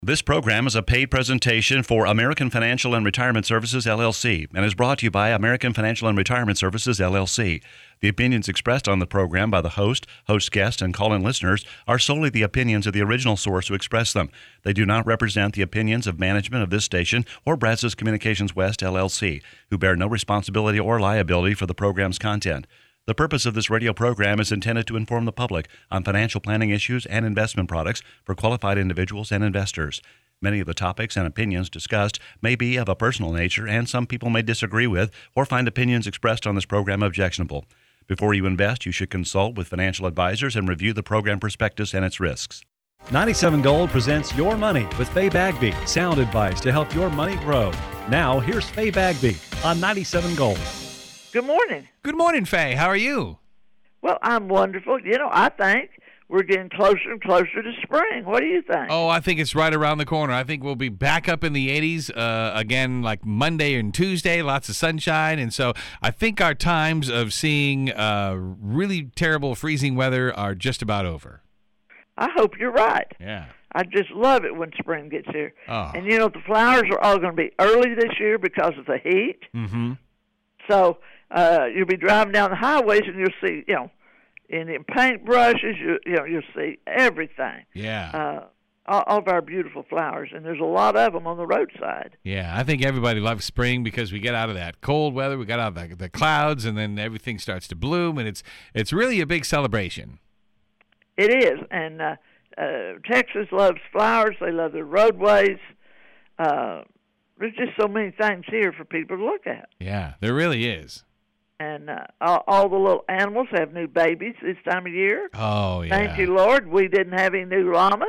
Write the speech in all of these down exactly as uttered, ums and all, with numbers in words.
This program is a paid presentation for American Financial and Retirement Services, L L C, and is brought to you by American Financial and Retirement Services, L L C. The opinions expressed on the program by the host, host guest, and call-in listeners are solely the opinions of the original source who expressed them. They do not represent the opinions of management of this station or Brazos Communications West, L L C, who bear no responsibility or liability for the program's content. The purpose of this radio program is intended to inform the public on financial planning issues and investment products for qualified individuals and investors. Many of the topics and opinions discussed may be of a personal nature, and some people may disagree with or find opinions expressed on this program objectionable. Before you invest, you should consult with financial advisors and review the program prospectus and its risks. ninety-seven Gold presents Your Money with Faye Bagby. Sound advice to help your money grow. Now, here's Faye Bagby on ninety-seven Gold. Good morning. Good morning, Faye. How are you? Well, I'm wonderful. You know, I think we're getting closer and closer to spring. What do you think? Oh, I think it's right around the corner. I think we'll be back up in the eighties uh, again, like Monday and Tuesday, lots of sunshine. And so I think our times of seeing uh, really terrible freezing weather are just about over. I hope you're right. Yeah. I just love it when spring gets here. Oh. And, you know, the flowers are all going to be early this year because of the heat. Mm-hmm. So uh, you'll be driving down the highways and you'll see, you know, in the paintbrushes, you, you know, you'll see everything. Yeah. Uh, all, all of our beautiful flowers, and there's a lot of them on the roadside. Yeah, I think everybody loves spring because we get out of that cold weather, we get out of the, the clouds, and then everything starts to bloom, and it's it's really a big celebration. It is, and uh, uh, Texas loves flowers. They love their roadways. Uh, there's just so many things here for people to look at. Yeah, there really is. And uh, all, all the little animals have new babies this time of year. Oh, yeah. Thank you, Lord. We didn't have any new llamas.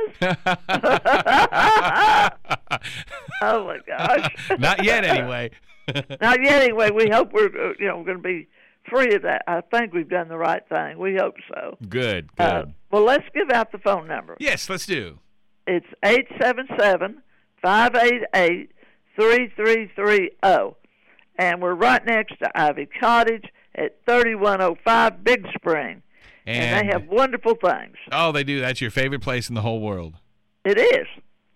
Oh, my gosh. Not yet, anyway. Not yet, anyway. We hope we're uh, you know going to be free of that. I think we've done the right thing. We hope so. Good, good. Uh, well, let's give out the phone number. Yes, let's do. It's eight seven seven, five eight eight, three three three zero. And we're right next to Ivy Cottage at thirty-one oh five Big Spring. And, and they have wonderful things. Oh, they do. That's your favorite place in the whole world. It is.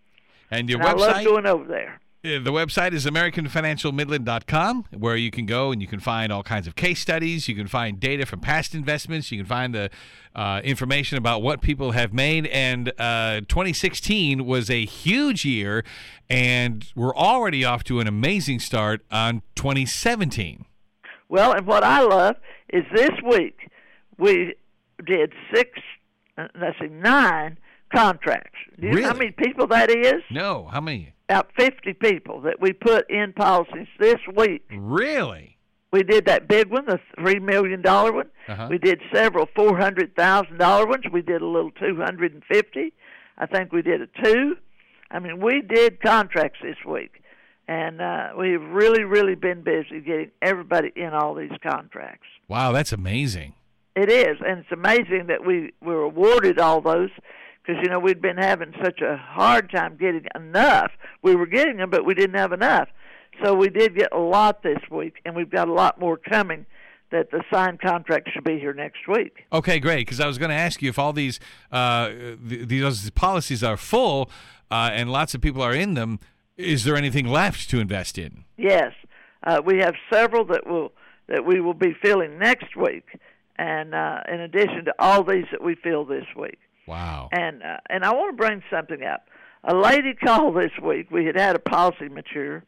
And your and website? I love going over there. The website is american financial midland dot com, where you can go and you can find all kinds of case studies. You can find data from past investments. You can find the uh, information about what people have made. And uh, twenty sixteen was a huge year, and we're already off to an amazing start on twenty seventeen. Well, and what I love is this week we did six, uh, let's see, nine contracts. Do you Really? know how many people that is? No, how many? About fifty people that we put in policies this week. Really? We did that big one, the three million dollars one. Uh-huh. We did several four hundred thousand dollars ones. We did a little two hundred fifty. I think we did a two. I mean, we did contracts this week. And uh, we've really, really been busy getting everybody in all these contracts. Wow, that's amazing. It is, and it's amazing that we were awarded all those because, you know, we'd been having such a hard time getting enough. We were getting them, but we didn't have enough. So we did get a lot this week, and we've got a lot more coming that the signed contract should be here next week. Okay, great, because I was going to ask you if all these uh, th- these policies are full uh, and lots of people are in them, is there anything left to invest in? Yes. Uh, we have several that will that we will be filling next week, and uh, in addition to all these that we fill this week. Wow. And uh, and I want to bring something up. A lady called this week. We had had a policy mature,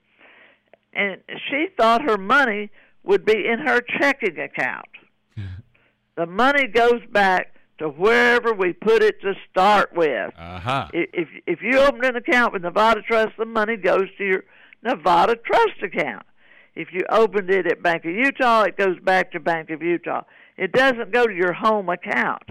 and she thought her money would be in her checking account. The money goes back to wherever we put it to start with. Uh-huh. If if you open an account with Nevada Trust, the money goes to your Nevada Trust account. If you opened it at Bank of Utah, it goes back to Bank of Utah. It doesn't go to your home account.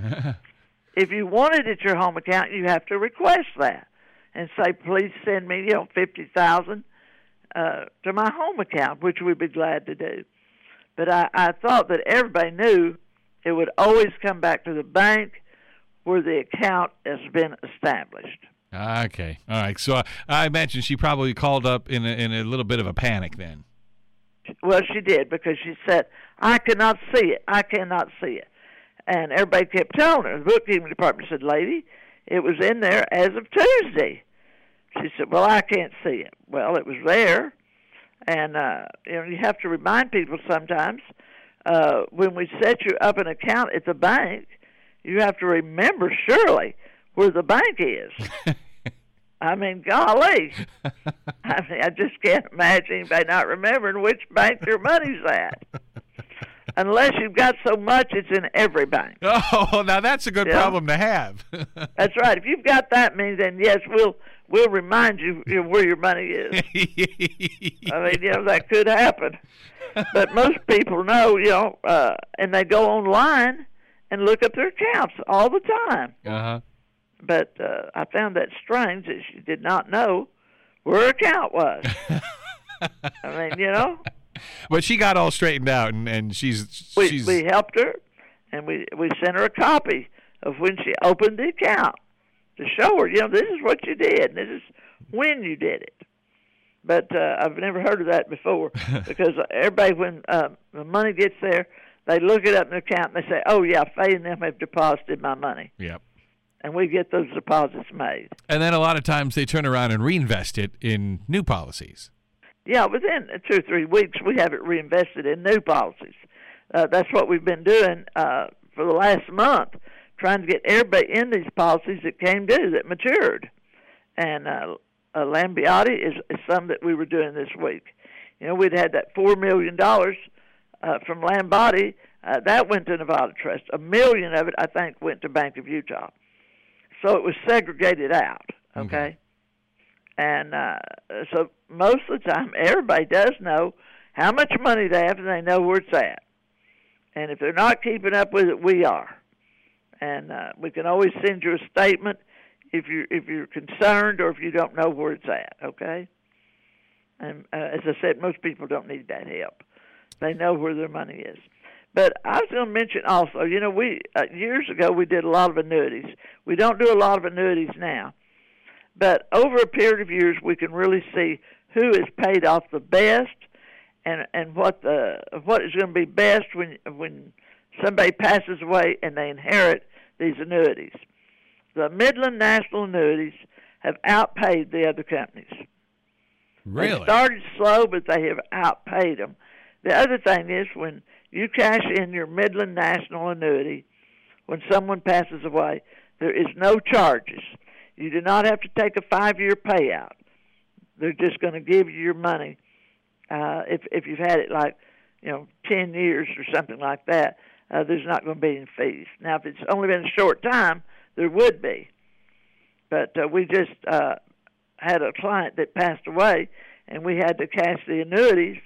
If you want it at your home account, you have to request that and say, please send me, you know, fifty thousand dollars uh, to my home account, which we'd be glad to do. But I, I thought that everybody knew it would always come back to the bank where the account has been established. Okay. All right. So uh, I imagine she probably called up in a, in a little bit of a panic then. Well, she did, because she said, I cannot see it. I cannot see it. And everybody kept telling her. The bookkeeping department said, lady, it was in there as of Tuesday. She said, well, I can't see it. Well, it was there. And, uh, you know, you have to remind people sometimes, uh, when we set you up an account at the bank, you have to remember, surely, where the bank is. I mean, golly. I mean, I just can't imagine anybody not remembering which bank their money's at. Unless you've got so much, it's in every bank. Oh, now that's a good Yeah. problem to have. That's right. If you've got that many, then yes, we'll we'll remind you, you know, where your money is. I mean, you know, that could happen. But most people know, you know, uh, and they go online and look up their accounts all the time. Uh-huh. But uh, I found that strange that she did not know where her account was. I mean, you know. But she got all straightened out, and, and she's We she's we helped her, and we we sent her a copy of when she opened the account to show her, you know, this is what you did, and this is when you did it. But uh, I've never heard of that before, because everybody, when uh, the money gets there, they look it up in the account and they say, oh yeah, Faye and them have deposited my money. Yep. And we get those deposits made. And then a lot of times they turn around and reinvest it in new policies. Yeah, within two or three weeks, we have it reinvested in new policies. Uh, that's what we've been doing uh, for the last month, trying to get everybody in these policies that came due, that matured. And uh, uh, Lambiotti is, is some that we were doing this week. You know, we'd had that four million dollars uh, from Lambiotti. Uh, that went to Nevada Trust. A million of it, I think, went to Bank of Utah. So it was segregated out, okay? Okay. And uh, so most of the time, everybody does know how much money they have, and they know where it's at. And if they're not keeping up with it, we are. And uh, we can always send you a statement if you're, if you're concerned or if you don't know where it's at, okay? And uh, as I said, most people don't need that help. They know where their money is. But I was going to mention also, you know, we uh, years ago we did a lot of annuities. We don't do a lot of annuities now. But over a period of years, we can really see who is paid off the best, and and what the what is going to be best when when somebody passes away and they inherit these annuities. The Midland National Annuities have outpaid the other companies. Really? They started slow, but they have outpaid them. The other thing is, when you cash in your Midland National Annuity, when someone passes away, there is no charges. You do not have to take a five-year payout. They're just going to give you your money uh, if if you've had it like, you know, ten years or something like that. Uh, there's not going to be any fees. Now, if it's only been a short time, there would be. But uh, we just uh, had a client that passed away, and we had to cash the annuities.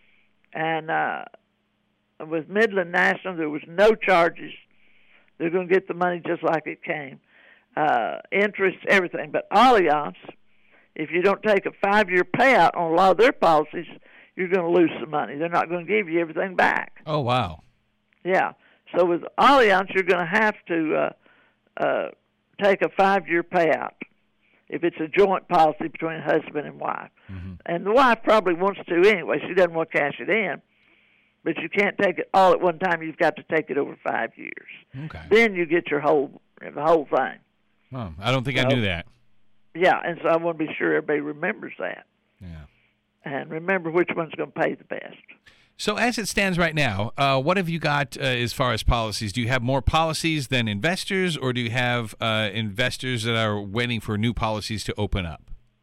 And uh, with Midland National, there was no charges. They're going to get the money just like it came. Uh, interest, everything. But Allianz, if you don't take a five-year payout on a lot of their policies, you're going to lose some money. They're not going to give you everything back. Oh, wow. Yeah. So with Allianz, you're going to have to uh, uh, take a five-year payout if it's a joint policy between husband and wife. Mm-hmm. And the wife probably wants to anyway. She doesn't want to cash it in. But you can't take it all at one time. You've got to take it over five years. Okay. Then you get your whole the whole thing. Oh, I don't think so, I knew that. Yeah, and so I want to be sure everybody remembers that. Yeah. And remember which one's going to pay the best. So as it stands right now, uh, what have you got uh, as far as policies? Do you have more policies than investors, or do you have uh, investors that are waiting for new policies to open up?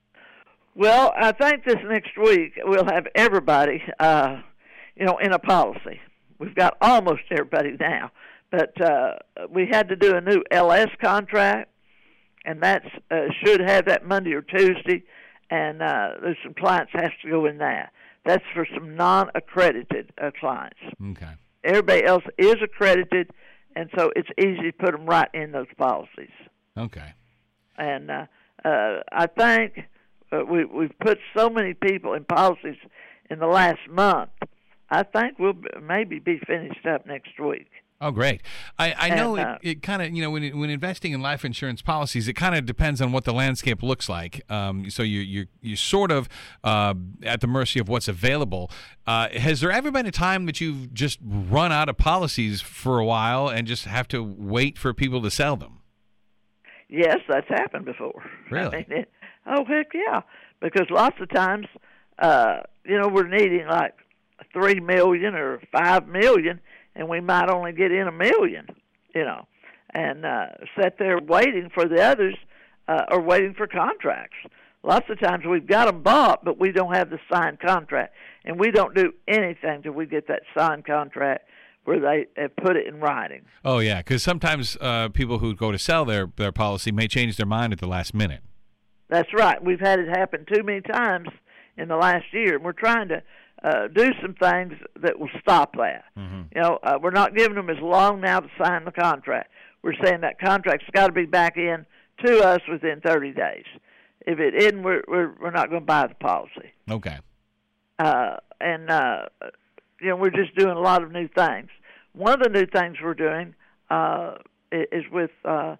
Well, I think this next week we'll have everybody, uh, you know, in a policy. We've got almost everybody now. But uh, we had to do a new L S contract, and that uh, should have that Monday or Tuesday, and uh, there's some clients has to go in that. That's for some non-accredited uh, clients. Okay. Everybody else is accredited, and so it's easy to put them right in those policies. Okay. And uh, uh, I think uh, we, we've put so many people in policies in the last month, I think we'll b- maybe be finished up next week. Oh, great. I, I know and, uh, it, it kind of, you know, when when investing in life insurance policies, it kind of depends on what the landscape looks like. Um, so you, you, you're sort of uh, at the mercy of what's available. Uh, has there ever been a time that you've just run out of policies for a while and just have to wait for people to sell them? Yes, that's happened before. Really? I mean, it, Oh, heck yeah. Because lots of times, uh, you know, we're needing like three million or five million, and we might only get in a million, you know, and uh, sit there waiting for the others uh, or waiting for contracts. Lots of times we've got them bought, but we don't have the signed contract, and we don't do anything till we get that signed contract where they have put it in writing. Oh, yeah, because sometimes uh, people who go to sell their, their policy may change their mind at the last minute. That's right. We've had it happen too many times in the last year, and we're trying to uh, do some things that will stop that. Mm-hmm. You know, uh, we're not giving them as long now to sign the contract. We're saying that contract's got to be back in to us within thirty days. If it isn't, we're we're, we're not going to buy the policy. Okay. Uh, and uh, you know, we're just doing a lot of new things. One of the new things we're doing uh, is with uh,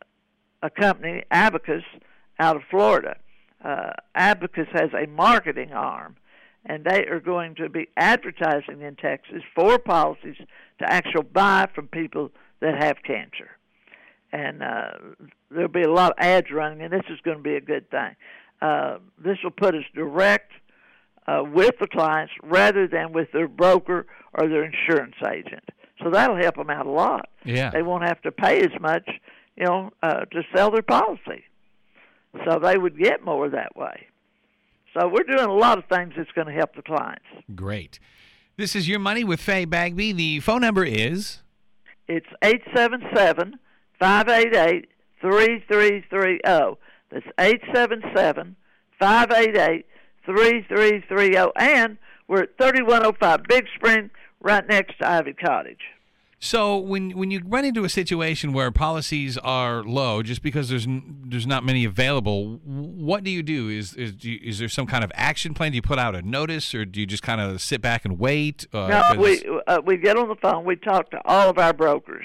a company, Abacus, out of Florida. Uh, Abacus has a marketing arm, and they are going to be advertising in Texas for policies to actually buy from people that have cancer. And uh, there'll be a lot of ads running, and this is going to be a good thing. Uh, this will put us direct uh, with the clients rather than with their broker or their insurance agent. So that'll help them out a lot. Yeah. They won't have to pay as much, you know, uh, to sell their policy. So they would get more that way. So we're doing a lot of things that's going to help the clients. Great. This is Your Money with Faye Bagby. The phone number is? It's eight seven seven, five eight eight, three three three zero. That's eight seven seven, five eight eight, three three three zero. And we're at thirty-one oh five Big Spring, right next to Ivy Cottage. So when when you run into a situation where policies are low, just because there's n- there's not many available, what do you do? Is is do you, is there some kind of action plan? Do you put out a notice, or do you just kind of sit back and wait? Uh, no, we uh, we get on the phone. We talk to all of our brokers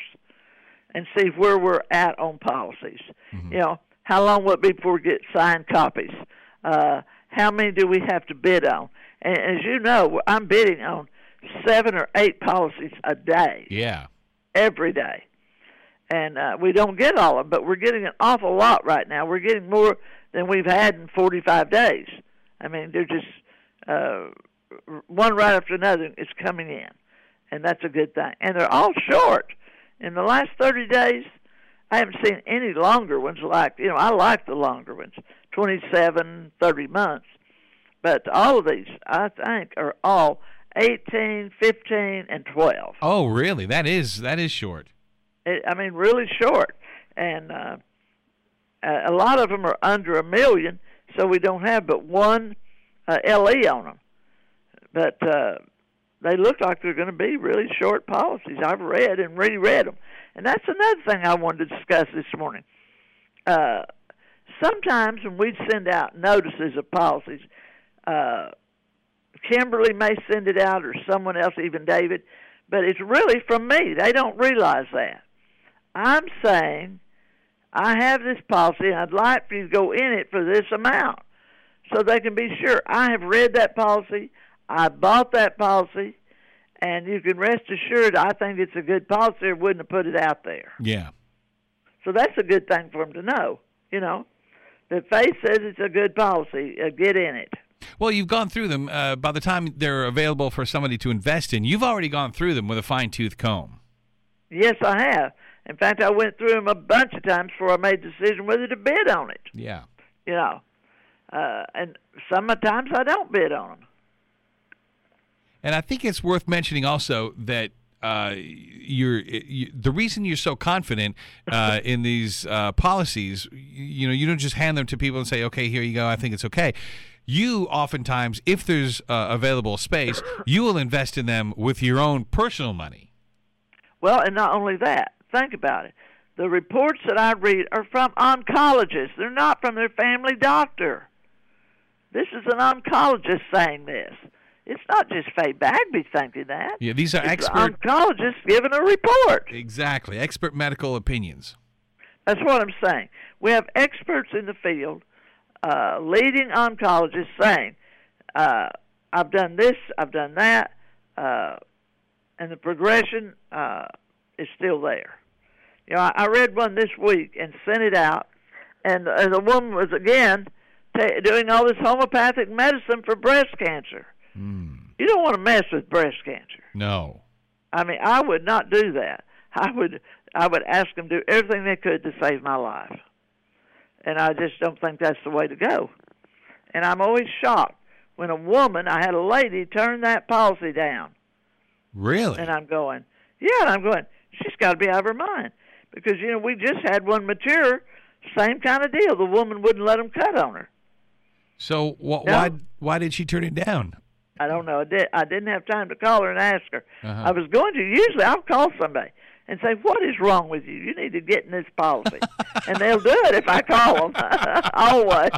and see where we're at on policies. Mm-hmm. You know, how long will it be before we get signed copies? Uh, how many do we have to bid on? And as you know, I'm bidding on seven or eight policies a day. Yeah. Every day. And uh, we don't get all of them, but we're getting an awful lot right now. We're getting more than we've had in forty-five days. I mean, they're just uh, one right after another is coming in, and that's a good thing. And they're all short. In the last thirty days, I haven't seen any longer ones like, you know, I like the longer ones, twenty-seven, thirty months. But all of these, I think, are all eighteen, fifteen, and twelve. Oh, really? That is that is short. It, I mean, really short. And uh, a lot of them are under a million, so we don't have but one uh, L E on them. But uh, they look like they're going to be really short policies. I've read and reread them. And that's another thing I wanted to discuss this morning. Uh, sometimes when we send out notices of policies, uh, Kimberly may send it out, or someone else, even David, but it's really from me. They don't realize that. I'm saying, I have this policy, and I'd like for you to go in it for this amount, so they can be sure. I have read that policy, I bought that policy, and you can rest assured I think it's a good policy, or wouldn't have put it out there. Yeah. So that's a good thing for them to know, you know. That Faye says it's a good policy, uh, get in it. Well, you've gone through them. Uh, by the time they're available for somebody to invest in, you've already gone through them with a fine-tooth comb. Yes, I have. In fact, I went through them a bunch of times before I made the decision whether to bid on it. Yeah. You know, uh, and sometimes I don't bid on them. And I think it's worth mentioning also that uh, you're you, the reason you're so confident uh, in these uh, policies. You know, you don't just hand them to people and say, "Okay, here you go. I think it's okay." You oftentimes, if there's uh, available space, you will invest in them with your own personal money. Well, and not only that, think about it. The reports that I read are from oncologists. They're not from their family doctor. This is an oncologist saying this. It's not just Faye Bagby thinking that. Yeah, these are it's expert oncologists giving a report. Exactly, expert medical opinions. That's what I'm saying. We have experts in the field, uh, leading oncologists saying, uh, "I've done this, I've done that," uh, and the progression uh, is still there. You know, I, I read one this week and sent it out, and uh, the woman was again ta- doing all this homeopathic medicine for breast cancer. Mm. You don't want to mess with breast cancer. No. I mean, I would not do that. I would I would ask them to do everything they could to save my life. And I just don't think that's the way to go. And I'm always shocked when a woman, I had a lady turn that policy down. Really? And I'm going, yeah, and I'm going, she's got to be out of her mind. Because, you know, we just had one mature, same kind of deal. The woman wouldn't let them cut on her. So wh- No. why why did she turn it down? I don't know. I, did, I didn't have time to call her and ask her. Uh-huh. I was going to. Usually I'll call somebody and say, what is wrong with you? You need to get in this policy. And they'll do it if I call them. Always.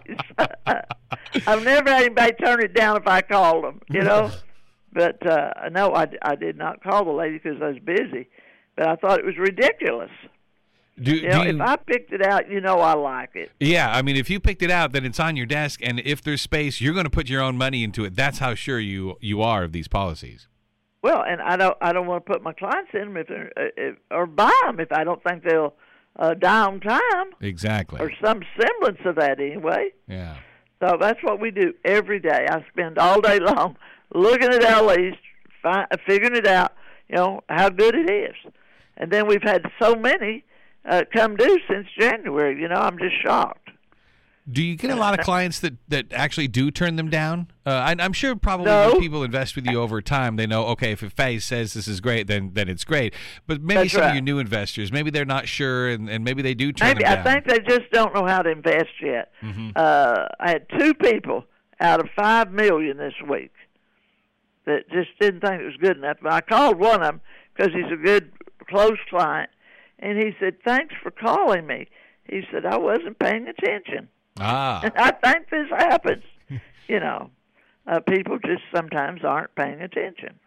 I've never had anybody turn it down if I called them, you know. But, uh, no, I, I did not call the lady because I was busy. But I thought it was ridiculous. Do, You know, do you, if I picked it out, you know I like it. yeah, I mean, if you picked it out, then it's on your desk, and if there's space, you're going to put your own money into it. That's how sure you you are of these policies. Well, and I don't I don't want to put my clients in them if they're, uh, if, or buy them if I don't think they'll uh, die on time Exactly. or some semblance of that anyway. Yeah. So that's what we do every day. I spend all day long looking at L Es, fi- figuring it out, you know, how good it is. And then we've had so many uh, come due since January. You know, I'm just shocked. Do you get a lot of clients that, that actually do turn them down? Uh, I, I'm sure probably No. when people invest with you over time, they know, okay, if Faye says this is great, then then it's great. But maybe That's some of right. your new investors, maybe they're not sure, and, and maybe they do turn Maybe them I down. think they just don't know how to invest yet. Mhm. Uh, I had two people out of five million this week that just didn't think it was good enough. But I called one of them because he's a good close client, and he said, "Thanks for calling me." He said, "I wasn't paying attention." Ah. And I think this happens. You know, uh, people just sometimes aren't paying attention.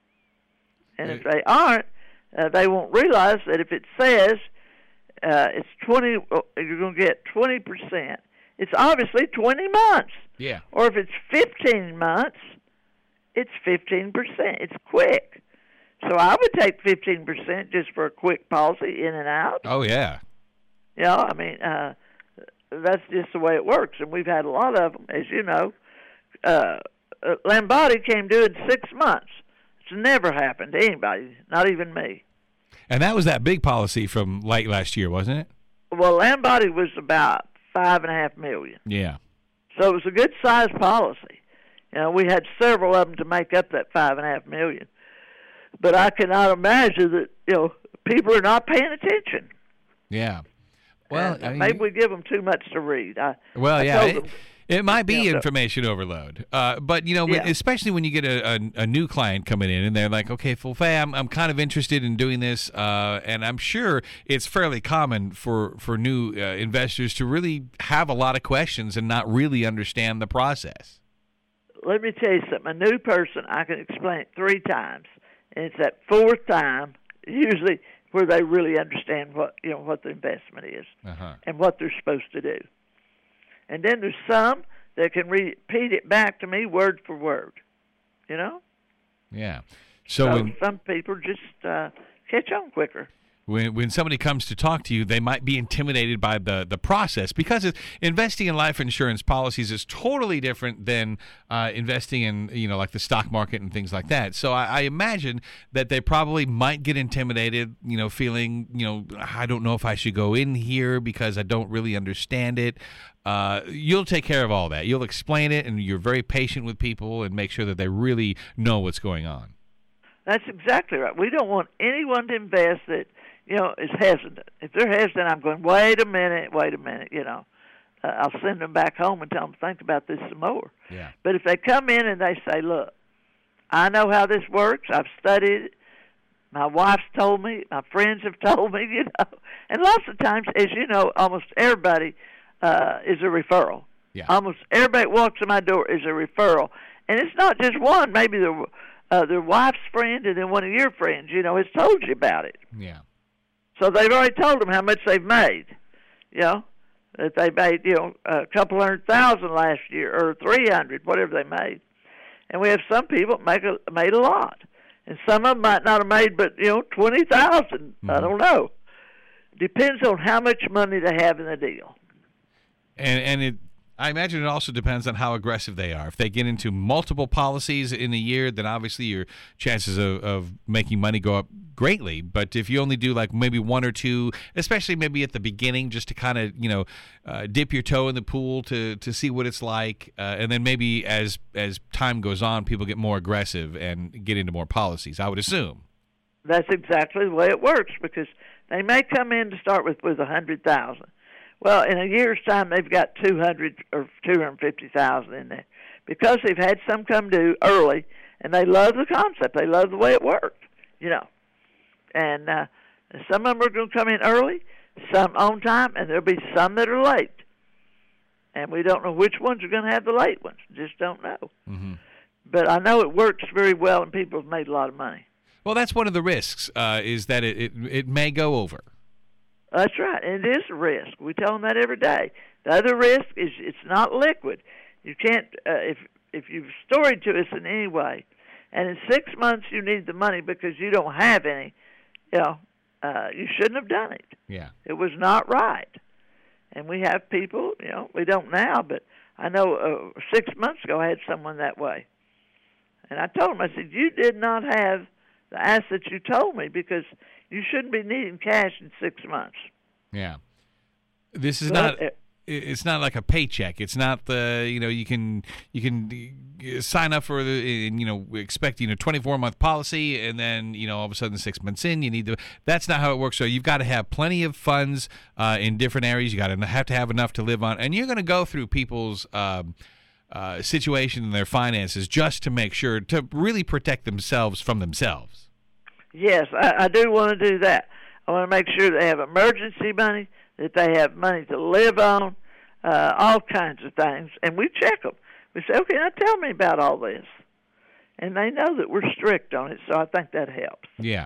And if they aren't, uh, they won't realize that if it says uh, it's twenty, you're going to get twenty percent, it's obviously twenty months. Yeah. Or if it's fifteen months, it's fifteen percent. It's quick. So I would take fifteen percent just for a quick policy in and out. Oh, yeah. You know, I mean, uh, that's just the way it works. And we've had a lot of them, as you know. Uh, uh, Lombardi came due in six months. It's never happened to anybody, not even me. And that was that big policy from late last year, wasn't it? Well, Lombardi was about five and a half million. Yeah. So it was a good sized policy. You know, we had several of them to make up that five and a half million. But I cannot imagine that, you know, people are not paying attention. Yeah. Well, And I mean, maybe we give them too much to read. I, Well, I yeah, told it, them- it might be Yeah, so- information overload. Uh, but, you know, when, Yeah. especially when you get a, a, a new client coming in and they're like, okay, well, Faye, I'm, I'm kind of interested in doing this. Uh, and I'm sure it's fairly common for, for new uh, investors to really have a lot of questions and not really understand the process. Let me tell you something. A new person, I can explain it three times. And it's that fourth time, usually, where they really understand what, you know, what the investment is Uh-huh. and what they're supposed to do. And then there's some that can repeat it back to me word for word, you know? Yeah. So, So when, some people just uh, catch on quicker. when when somebody comes to talk to you, they might be intimidated by the, the process because it, investing in life insurance policies is totally different than uh, investing in, you know, like the stock market and things like that. So I, I imagine that they probably might get intimidated, you know, feeling, you know, I don't know if I should go in here because I don't really understand it. Uh, you'll take care of all that. You'll explain it, and you're very patient with people and make sure that they really know what's going on. That's exactly right. We don't want anyone to invest that, you know, is hesitant. If they're hesitant, I'm going, wait a minute, wait a minute, you know. Uh, I'll send them back home and tell them, think about this some more. Yeah. But if they come in and they say, look, I know how this works. I've studied it. My wife's told me. My friends have told me, you know. And lots of times, as you know, almost everybody uh, is a referral. Yeah. Almost everybody that walks in my door is a referral. And it's not just one. Maybe their, uh, their wife's friend and then one of your friends, you know, has told you about it. Yeah. So they've already told them how much they've made, you know, that they made, you know, a couple hundred thousand last year or three hundred, whatever they made. And we have some people that make a, made a lot. And some of them might not have made but, you know, twenty thousand. Mm-hmm. I don't know. Depends on how much money they have in the deal. And and it, I imagine it also depends on how aggressive they are. If they get into multiple policies in a year, then obviously your chances of, of making money go up greatly. But if you only do like maybe one or two, especially maybe at the beginning, just to kind of, you know, uh, dip your toe in the pool to, to see what it's like. Uh, and then maybe as as time goes on, people get more aggressive and get into more policies, I would assume. That's exactly the way it works, because they may come in to start with with a hundred thousand. Well, in a year's time, they've got two hundred or two hundred fifty thousand in there, because they've had some come due early, and they love the concept. They love the way it worked, you know. And uh, some of them are going to come in early, some on time, and there'll be some that are late. And we don't know which ones are going to have the late ones. Just don't know. Mm-hmm. But I know it works very well, and people have made a lot of money. Well, that's one of the risks, uh, is that it, it it may go over. That's right, and it is a risk. We tell them that every day. The other risk is it's not liquid. You can't, uh, if if you've storied to us in any way, and in six months you need the money because you don't have any, you know, uh, you shouldn't have done it. Yeah. It was not right. And we have people, you know, we don't now, but I know uh, six months ago I had someone that way. And I told him, I said, you did not have the assets you told me, because you shouldn't be needing cash in six months. Yeah. This is But not it, it's not like a paycheck. It's not the, you know, you can you can sign up for the, and, you know, expect, you know, twenty-four month policy, and then, you know, all of a sudden six months in you need to, that's not how it works. So you've got to have plenty of funds uh, in different areas. You got to have to have enough to live on, and you're going to go through people's um, uh, situation and their finances just to make sure to really protect themselves from themselves. Yes, I, I do want to do that. I want to make sure they have emergency money, that they have money to live on, uh, all kinds of things. And we check them. We say, okay, now tell me about all this. And they know that we're strict on it, so I think that helps. Yeah.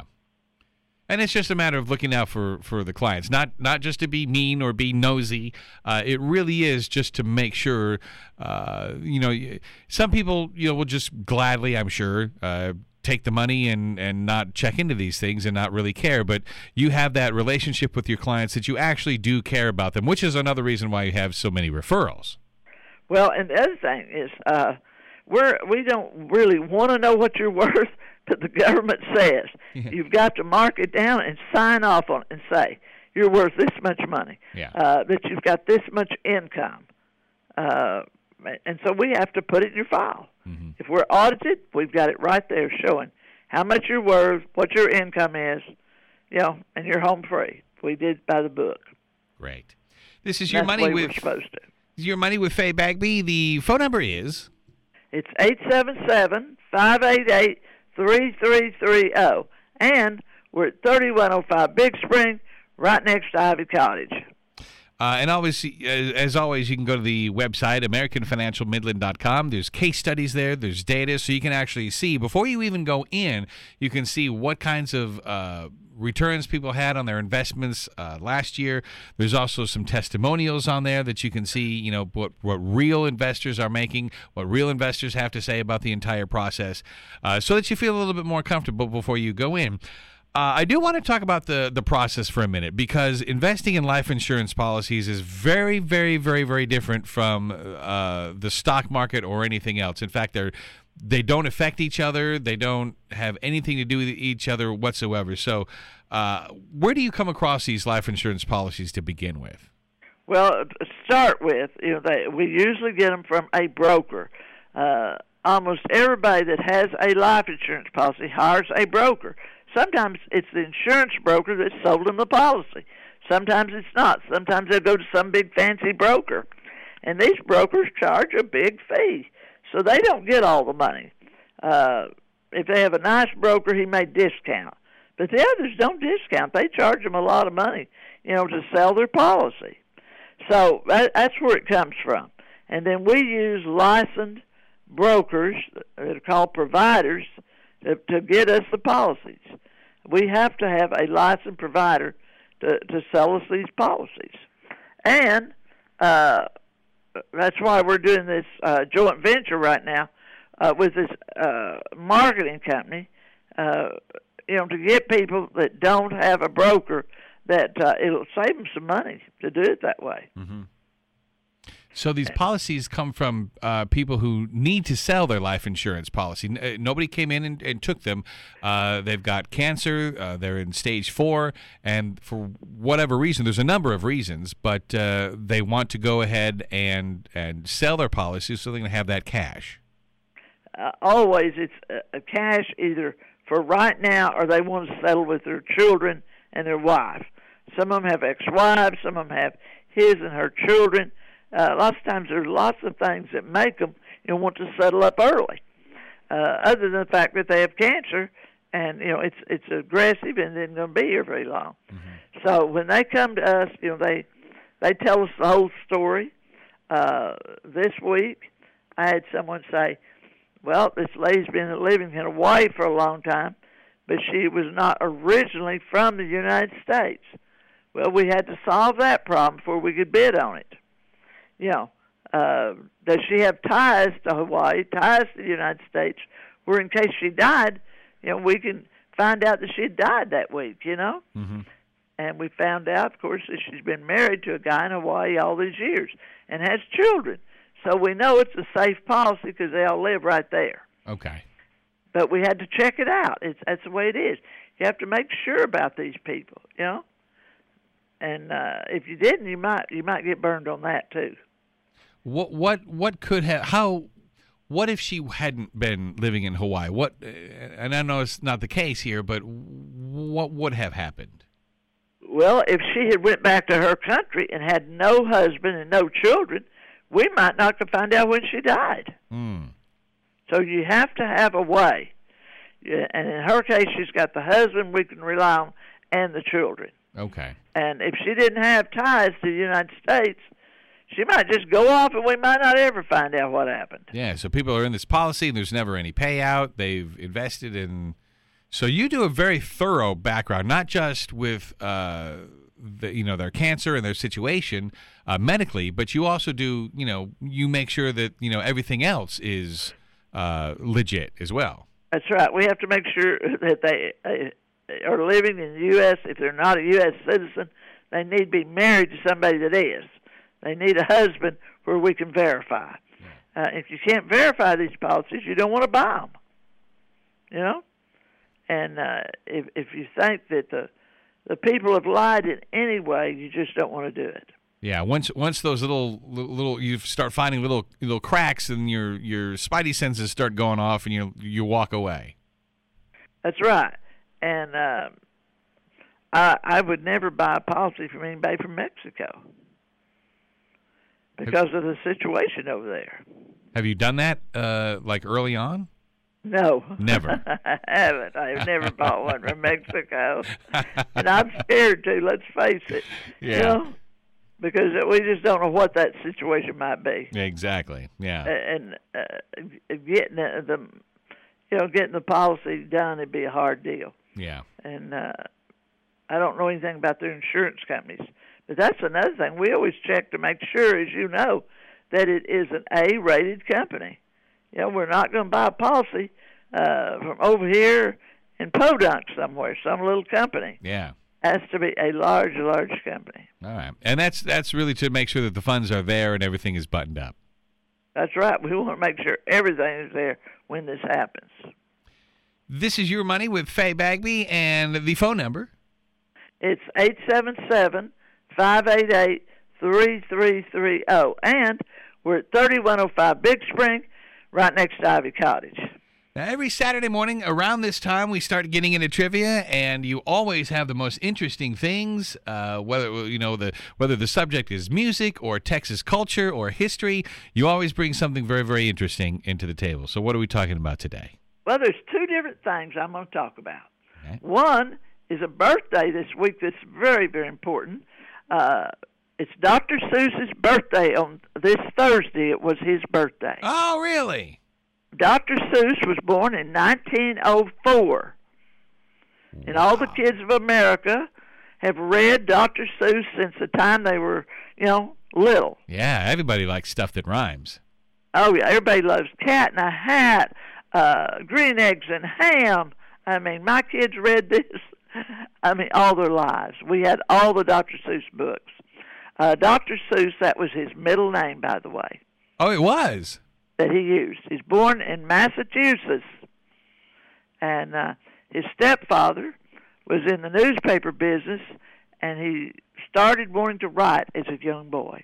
And it's just a matter of looking out for, for the clients, not not just to be mean or be nosy. Uh, it really is just to make sure, uh, you know, some people, you know, will just gladly, I'm sure, uh, take the money and, and not check into these things and not really care. But you have that relationship with your clients that you actually do care about them, which is another reason why you have so many referrals. Well, and the other thing is uh, we're, we don't really want to know what you're worth, but the government says Yeah. you've got to mark it down and sign off on it and say you're worth this much money, Yeah. uh, that you've got this much income. Uh, and so we have to put it in your file. Mm-hmm. If we're audited, we've got it right there showing how much you're worth, what your income is, you know, and you're home free. We did by the book. Great. This is your That's money the way with we're supposed to. your money with Faye Bagby. The phone number is It's eight seven seven, five eight eight, three three three zero. And we're at thirty-one oh five Big Spring, right next to Ivy Cottage. Uh, and always, as always, you can go to the website, American Financial Midland dot com. There's case studies there. There's data, so you can actually see, before you even go in, you can see what kinds of uh, returns people had on their investments uh, last year. There's also some testimonials on there that you can see, you know, what, what real investors are making, what real investors have to say about the entire process, uh, so that you feel a little bit more comfortable before you go in. Uh, I do want to talk about the, the process for a minute, because investing in life insurance policies is very, very, very, very different from uh, the stock market or anything else. In fact, they're they don't affect each other. They don't have anything to do with each other whatsoever. So uh, where do you come across these life insurance policies to begin with? Well, to start with, you know, they, we usually get them from a broker. Uh, almost everybody that has a life insurance policy hires a broker. Sometimes it's the insurance broker that sold them the policy. Sometimes it's not. Sometimes they'll go to some big fancy broker. And these brokers charge a big fee, so they don't get all the money. Uh, if they have a nice broker, he may discount. But the others don't discount. They charge them a lot of money, you know, to sell their policy. So that, that's where it comes from. And then we use licensed brokers that are called providers to, to get us the policies. We have to have a licensed provider to, to sell us these policies. And uh, that's why we're doing this uh, joint venture right now uh, with this uh, marketing company, uh, you know, to get people that don't have a broker, that uh, it'll save them some money to do it that way. Mm-hmm. So these policies come from uh, people who need to sell their life insurance policy. N- uh, nobody came in and, and took them. Uh, they've got cancer. Uh, they're in stage four, and for whatever reason, there's a number of reasons, but uh, they want to go ahead and and sell their policies so they can have that cash. Uh, always, it's a, a cash either for right now, or they want to settle with their children and their wife. Some of them have ex-wives. Some of them have his and her children. Uh, lots of times there's lots of things that make them, you know, want to settle up early. Uh, other than the fact that they have cancer, and you know it's it's aggressive and isn't going to be here very long. Mm-hmm. So when they come to us, you know, they they tell us the whole story. Uh, this week, I had someone say, "Well, this lady's been living in Hawaii for a long time, but she was not originally from the United States." Well, we had to solve that problem before we could bid on it. You know, uh, does she have ties to Hawaii, ties to the United States, where in case she died, you know, we can find out that she had died that week, you know? Mm-hmm. And we found out, of course, that she's been married to a guy in Hawaii all these years and has children. So we know it's a safe policy because they all live right there. Okay. But we had to check it out. It's, that's the way it is. You have to make sure about these people, you know? And uh, if you didn't, you might you might get burned on that too. What what what could have how? What if she hadn't been living in Hawaii? What? And I know it's not the case here, but what would have happened? Well, if she had went back to her country and had no husband and no children, we might not could find out when she died. Mm. So you have to have a way. Yeah, and in her case, she's got the husband we can rely on and the children. Okay. And if she didn't have ties to the United States, she might just go off and we might not ever find out what happened. Yeah, so people are in this policy and there's never any payout. They've invested in... So you do a very thorough background, not just with uh, the, you know, their cancer and their situation uh, medically, but you also do, you know, you make sure that, you know, everything else is uh, legit as well. That's right. We have to make sure that they... Uh, are living in the U S If they're not a U S citizen, they need to be married to somebody that is. They need a husband where we can verify. Yeah. Uh, if you can't verify these policies, you don't want to buy them. You know? And uh, if if you think that the the people have lied in any way, you just don't want to do it. Yeah, once once those little little you start finding little little cracks, and your your spidey senses start going off, and you you walk away. That's right. And uh, I, I would never buy a policy from anybody from Mexico because of the situation over there. Have you done that, uh, like, early on? No. Never? I haven't. I've never bought one from Mexico. And I'm scared to, let's face it. Yeah. You know? Because we just don't know what that situation might be. Exactly, yeah. And uh, getting the, the, you know, getting the policy done would be a hard deal. Yeah. And uh, I don't know anything about their insurance companies. But that's another thing. We always check to make sure, as you know, that it is an A-rated company. You know, we're not going to buy a policy uh, from over here in Podunk somewhere, some little company. Yeah. It has to be a large, large company. All right. And that's that's really to make sure that the funds are there and everything is buttoned up. That's right. We want to make sure everything is there when this happens. This is Your Money with Faye Bagby, and the phone number? It's eight seven seven, five eight eight, three three three zero. And we're at thirty-one oh five Big Spring, right next to Ivy Cottage. Now, every Saturday morning around this time, we start getting into trivia, and you always have the most interesting things. Uh, whether you know the whether the subject is music or Texas culture or history, you always bring something very, very interesting into the table. So, what are we talking about today? Well, there's two different things I'm going to talk about. Okay. One is a birthday this week that's very, very important. Uh, it's Doctor Seuss's birthday on this Thursday. It was his birthday. Oh, really? Doctor Seuss was born in nineteen oh four. Wow. And all the kids of America have read Doctor Seuss since the time they were, you know, little. Yeah, everybody likes stuff that rhymes. Oh, yeah, everybody loves Cat in a Hat, uh, Green Eggs and Ham. I mean, my kids read this, I mean, all their lives. We had all the Doctor Seuss books. Uh, Doctor Seuss, that was his middle name, by the way. Oh, it was? That he used. He's born in Massachusetts. And uh, his stepfather was in the newspaper business, and he started wanting to write as a young boy.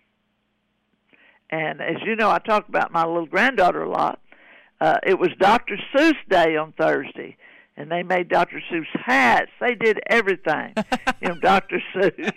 And as you know, I talk about my little granddaughter a lot. Uh, it was Doctor Seuss Day on Thursday, and they made Doctor Seuss hats. They did everything. You know, Doctor Seuss.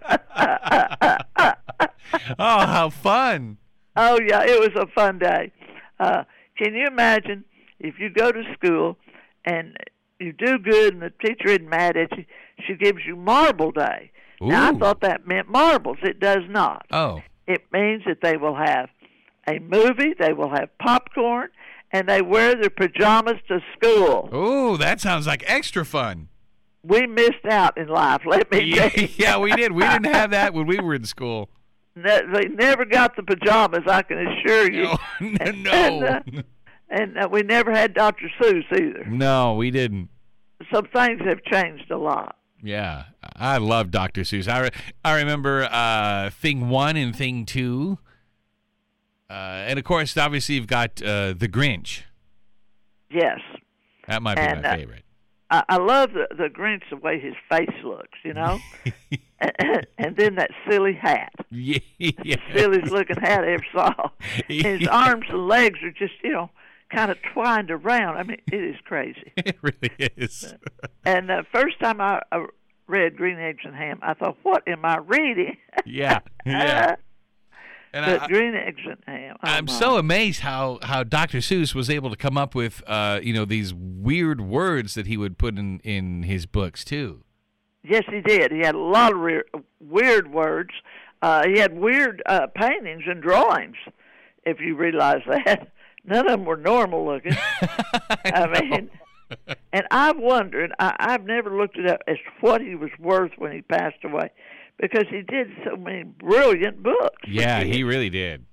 Oh, how fun. Oh, yeah, it was a fun day. Uh, can you imagine if you go to school and you do good and the teacher isn't mad at you, she gives you Marble Day. Ooh. Now, I thought that meant marbles. It does not. Oh. It means that they will have a movie, they will have popcorn, and they wear their pajamas to school. Ooh, that sounds like extra fun. We missed out in life, let me Yeah, tell you. yeah, we did. We didn't have that when we were in school. Ne- They never got the pajamas, I can assure you. No, And, no. uh, and uh, we never had Doctor Seuss either. No, we didn't. So things have changed a lot. Yeah, I love Doctor Seuss. I, re- I remember uh, Thing One and Thing Two. Uh, and, of course, obviously you've got uh, The Grinch. Yes. That might be And, my uh, favorite. I, I love the, the Grinch, the way his face looks, you know? and, and then that silly hat. Yeah. yeah. Silliest looking hat I ever saw. And his arms and legs are just, you know, kind of twined around. I mean, it is crazy. It really is. And the first time I, I read Green Eggs and Ham, I thought, what am I reading? Yeah, yeah. And But I, Green Eggs and Ham. Oh, I'm my. so amazed how, how Doctor Seuss was able to come up with, uh, you know, these weird words that he would put in, in his books, too. Yes, he did. He had a lot of re- weird words. Uh, he had weird uh, paintings and drawings, if you realize that. None of them were normal looking. I, I mean, and I've wondered, I, I've never looked it up as to what he was worth when he passed away, because he did so many brilliant books. for Yeah, kids. he really did.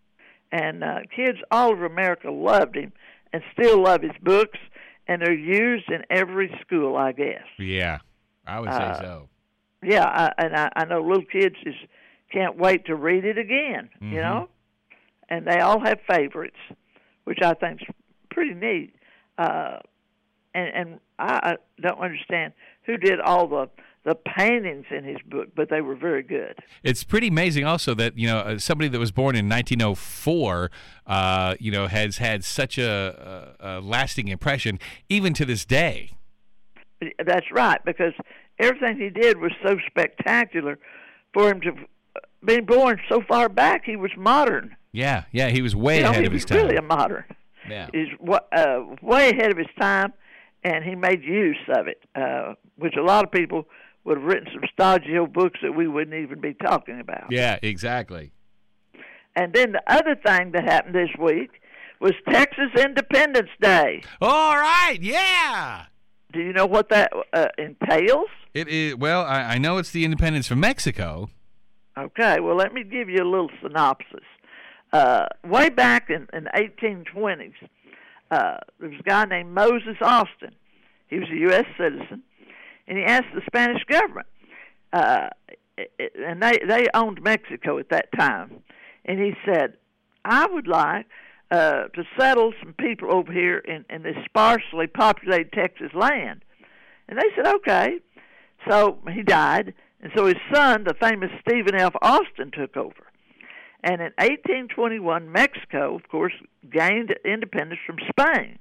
And uh, kids all over America loved him and still love his books, and they're used in every school, I guess. Yeah, I would say Uh, so. Yeah, I, and I, I know little kids just can't wait to read it again, Mhm. you know? And they all have favorites, which I think's pretty neat. Uh, and and I, I don't understand who did all the, the paintings in his book, but they were very good. It's pretty amazing also that, you know, uh, somebody that was born in nineteen oh four, uh, you know, has had such a, a, a lasting impression even to this day. That's right, because everything he did was so spectacular for him to be born so far back. He was modern. Yeah, yeah, he was way you know, ahead he of was his time. really a modern. Yeah. He's wa- uh, way ahead of his time, and he made use of it, uh, which a lot of people would have written some stodgy old books that we wouldn't even be talking about. Yeah, exactly. And then the other thing that happened this week was Texas Independence Day. All right, yeah. Do you know what that uh, entails? It is, well, I, I know it's the independence from Mexico. Okay, well, let me give you a little synopsis. Uh, way back in, in the eighteen twenties, uh, there was a guy named Moses Austin. He was a U S citizen, and he asked the Spanish government, uh, and they, they owned Mexico at that time, and he said, I would like uh, to settle some people over here in, in this sparsely populated Texas land. And they said, okay. So he died, and so his son, the famous Stephen F. Austin, took over. And in eighteen twenty-one, Mexico, of course, gained independence from Spain.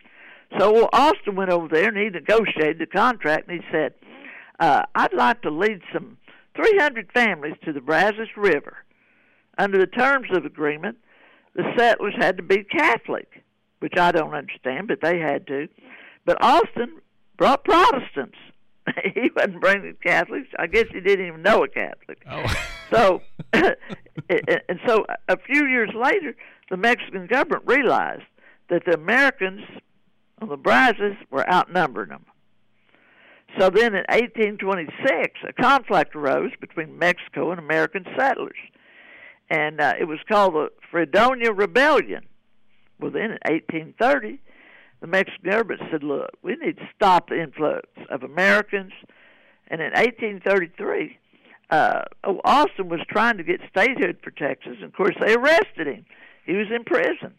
So Austin went over there, and he negotiated the contract, and he said, uh, I'd like to lead some three hundred families to the Brazos River. Under the terms of the agreement, the settlers had to be Catholic, which I don't understand, but they had to. But Austin brought Protestants. He wasn't bringing Catholics. I guess he didn't even know a Catholic. Oh. So, and so a few years later, the Mexican government realized that the Americans on the Brazos were outnumbering them. So then in eighteen twenty-six, a conflict arose between Mexico and American settlers. And uh, it was called the Fredonia Rebellion. Well, then in eighteen thirty, the Mexican government said, look, we need to stop the influx of Americans. And in eighteen thirty-three, uh, oh, Austin was trying to get statehood for Texas, and of course they arrested him. He was imprisoned.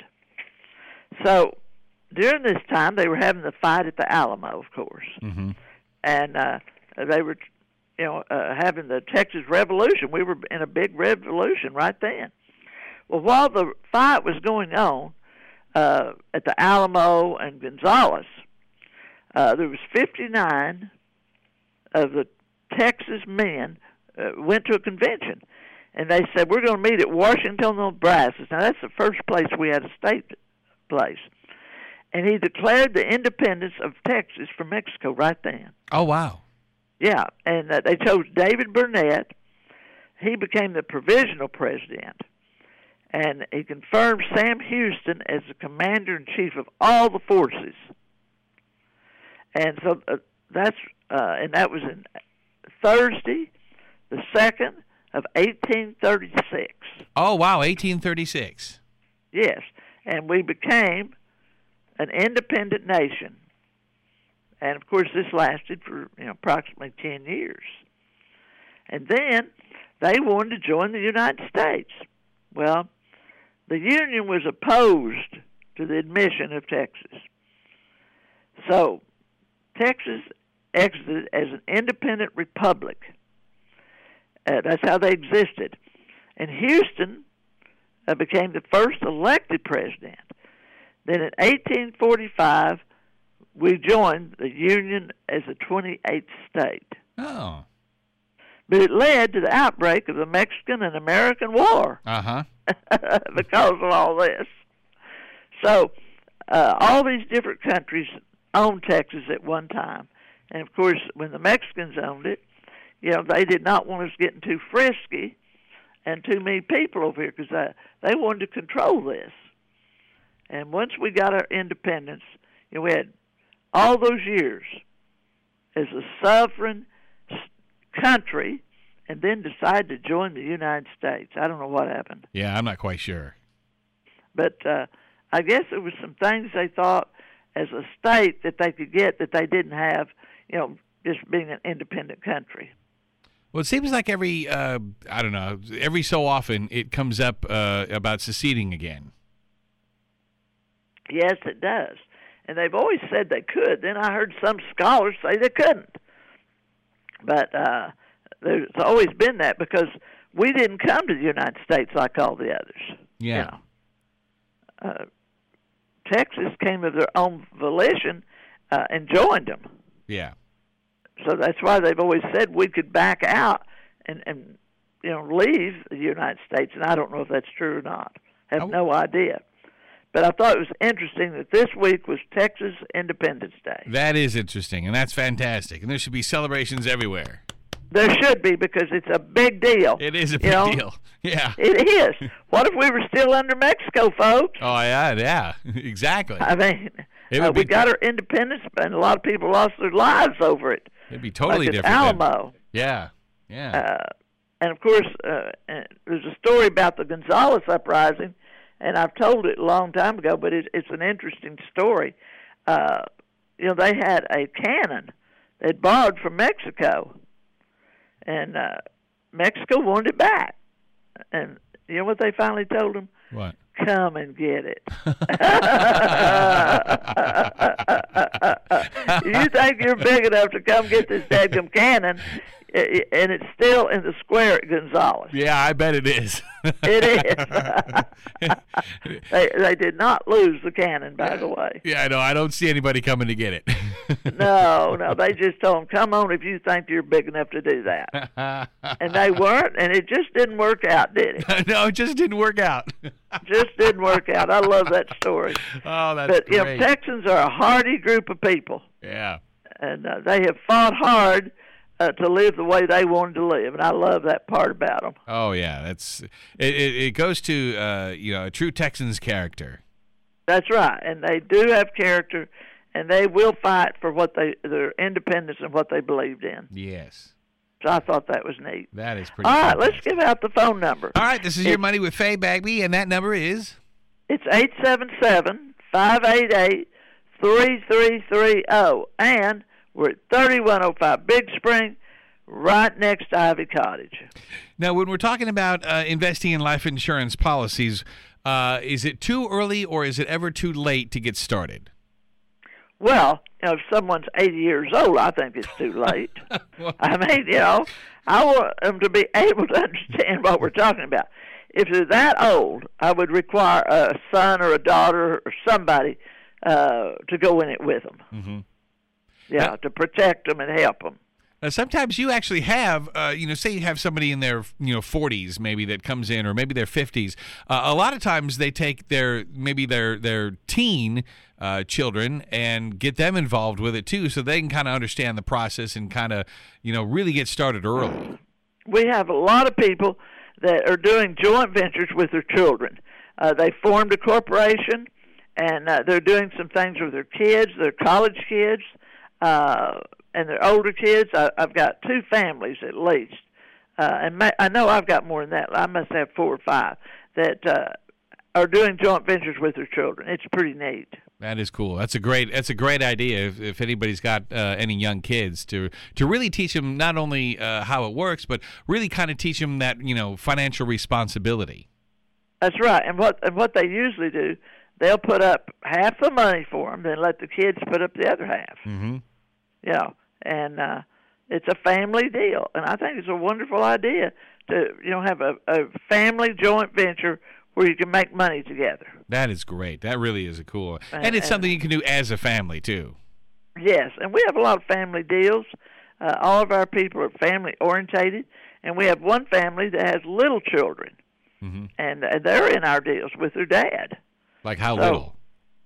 So during this time, they were having the fight at the Alamo, of course, Mm-hmm. and uh, they were, you know, uh, having the Texas Revolution. We were in a big revolution right then. Well, while the fight was going on uh, at the Alamo and Gonzales, uh, there was fifty-nine of the Texas men uh, went to a convention, and they said, we're going to meet at Washington, Nebraska. Now, that's the first place we had a state place. And he declared the independence of Texas from Mexico right then. Oh, wow. Yeah, and uh, they chose David Burnett. He became the provisional president, and he confirmed Sam Houston as the commander-in-chief of all the forces. And so uh, that's uh, and that was in Thursday, the second of eighteen thirty-six. Oh, wow, eighteen thirty-six. Yes, and we became an independent nation. And, of course, this lasted for, you know, approximately ten years. And then they wanted to join the United States. Well, the Union was opposed to the admission of Texas. So Texas exited as an independent republic. Uh, that's how they existed. And Houston uh, became the first elected president. Then in eighteen forty-five, we joined the Union as a twenty-eighth state. Oh. But it led to the outbreak of the Mexican and American War Uh-huh. because of all this. So uh, all these different countries owned Texas at one time. And, of course, when the Mexicans owned it, you know, they did not want us getting too frisky and too many people over here because they, they wanted to control this. And once we got our independence, you know, we had all those years as a sovereign country and then decided to join the United States. I don't know what happened. Yeah, I'm not quite sure. But uh, I guess there was some things they thought as a state that they could get that they didn't have, you know, just being an independent country. Well, it seems like every, uh, I don't know, every so often it comes up uh, about seceding again. Yes, it does. And they've always said they could. Then I heard some scholars say they couldn't. But uh, there's always been that because we didn't come to the United States like all the others. Yeah. You know. Uh, Texas came of their own volition uh, and joined them. Yeah. So that's why they've always said we could back out and, and you know, leave the United States. And I don't know if that's true or not. I have Oh. no idea. But I thought it was interesting that this week was Texas Independence Day. That is interesting, and that's fantastic. And there should be celebrations everywhere. There should be because it's a big deal. It is a You big know? deal. Yeah. It is. What if we were still under Mexico, folks? Oh, yeah, yeah, exactly. I mean, It would uh, we be- got our independence, and a lot of people lost their lives over it. It'd be totally like at different. then. Alamo. Yeah, yeah. Uh, and, of course, uh, and there's a story about the Gonzales Uprising, and I've told it a long time ago, but it, it's an interesting story. Uh, you know, they had a cannon they'd borrowed from Mexico, and uh, Mexico wanted it back. And you know what they finally told them? What? Come and get it. You think you're big enough to come get this dadgum cannon, and it's still in the square at Gonzales. Yeah, I bet it is. It is. they, they did not lose the cannon, by the way. Yeah, I know. I don't see anybody coming to get it. No, no. They just told them, come on if you think you're big enough to do that. And they weren't, and it just didn't work out, did it? No, it just didn't work out. Just didn't work out. I love that story. Oh, that's But, you know, great. Texans are a hardy group of people, Yeah. and uh, they have fought hard uh, to live the way they wanted to live, and I love that part about them. Oh, yeah. That's it. It, it goes to uh, you know, a true Texan's character. That's right, and they do have character, and they will fight for what they their independence and what they believed in. Yes. So I thought that was neat. That is pretty All right, fantastic. let's give out the phone number. All right, this is your It's- money with Faye Bagby, and that number is? It's eight seven seven, five eight eight, three three three zero, and we're at thirty-one oh five Big Spring, right next to Ivy Cottage. Now, when we're talking about uh, investing in life insurance policies, uh, is it too early or is it ever too late to get started? Well, you know, if someone's eighty years old, I think it's too late. I mean, you know, I want them to be able to understand what we're talking about. If they're that old, I would require a son or a daughter or somebody uh, to go in it with them. Mm-hmm. Yeah, Now, to protect them and help them. Now, sometimes you actually have, uh, you know, say you have somebody in their, you know, forties maybe that comes in, or maybe their fifties. Uh, a lot of times they take their maybe their their teen uh, children and get them involved with it too, so they can kind of understand the process and kind of, you know, really get started early. We have a lot of people that are doing joint ventures with their children. Uh, they formed a corporation, and uh, they're doing some things with their kids, their college kids, uh, and their older kids. I, I've got two families at least, uh, and ma- I know I've got more than that. I must have four or five that uh, are doing joint ventures with their children. It's pretty neat. That is cool. That's a great. That's a great idea. If, if anybody's got uh, any young kids, to to really teach them not only uh, how it works, but really kind of teach them that, you know, financial responsibility. That's right. And what and what they usually do, they'll put up half the money for them, then let the kids put up the other half. Mm-hmm. You know, and uh, it's a family deal, and I think it's a wonderful idea to, you know, have a, a family joint venture where you can make money together. That is great. That really is a cool, and, And- it's and- something you can do as a family too. Yes, and we have a lot of family deals. Uh, all of our people are family orientated, and we have one family that has little children, Mm-hmm. and uh, they're in our deals with their dad. Like how So, little?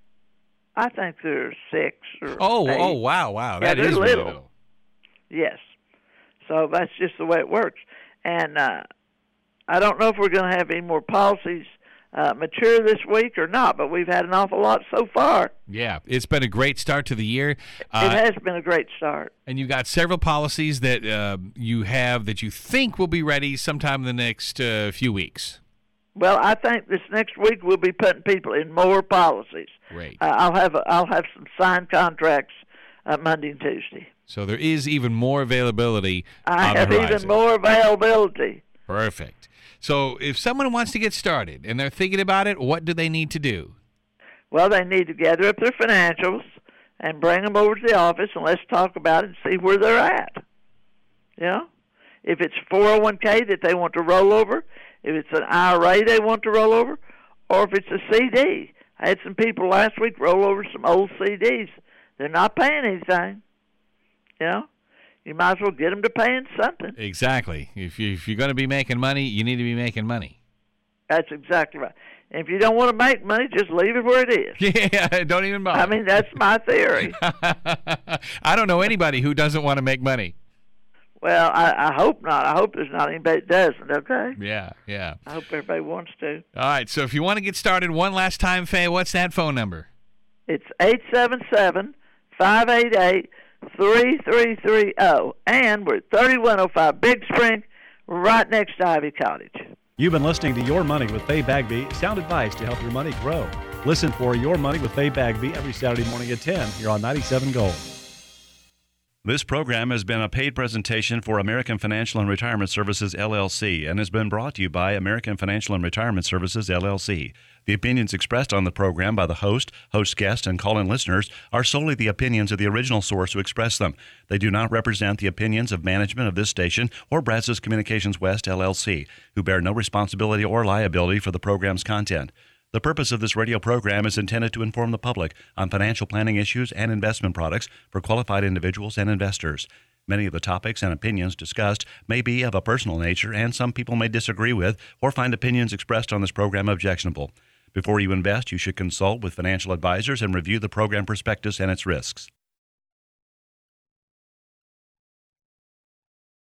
I think they're six or Oh, eight. oh, wow, wow. Yeah, That is they're really little. little. Yes. So that's just the way it works. And uh, I don't know if we're going to have any more policies uh, mature this week or not, but we've had an awful lot so far. Yeah, it's been a great start to the year. It Uh, has been a great start. and you've got several policies that uh, you have that you think will be ready sometime in the next uh, few weeks. Well, I think this next week we'll be putting people in more policies. Great. Uh, I'll have a, I'll have some signed contracts uh, Monday and Tuesday. So there is even more availability I on the have horizon. even more availability. Perfect. So if someone wants to get started and they're thinking about it, what do they need to do? Well, they need to gather up their financials and bring them over to the office, and let's talk about it and see where they're at. You know? If it's four oh one k that they want to roll over, if it's an I R A they want to roll over, or if it's a C D. I had some people last week roll over some old C Ds. They're not paying anything. You know? You might as well get them to paying something. Exactly. If, you, if you're going to be making money, you need to be making money. That's exactly right. And if you don't want to make money, just leave it where it is. Yeah, don't even bother. I mean, that's my theory. I don't know anybody who doesn't want to make money. Well, I, I hope not. I hope there's not anybody that doesn't, okay? Yeah, yeah. I hope everybody wants to. All right, so if you want to get started one last time, Faye, what's that phone number? It's eight seven seven, five eight eight, three three three zero. And we're at thirty-one oh five Big Spring, right next to Ivy Cottage. You've been listening to Your Money with Faye Bagby, sound advice to help your money grow. Listen for Your Money with Faye Bagby every Saturday morning at ten here on ninety-seven Gold. This program has been a paid presentation for American Financial and Retirement Services, L L C, and has been brought to you by American Financial and Retirement Services, L L C. The opinions expressed on the program by the host, host guests, and call-in listeners are solely the opinions of the original source who expressed them. They do not represent the opinions of management of this station or Brazos Communications West, L L C, who bear no responsibility or liability for the program's content. The purpose of this radio program is intended to inform the public on financial planning issues and investment products for qualified individuals and investors. Many of the topics and opinions discussed may be of a personal nature, and some people may disagree with or find opinions expressed on this program objectionable. Before you invest, you should consult with financial advisors and review the program prospectus and its risks.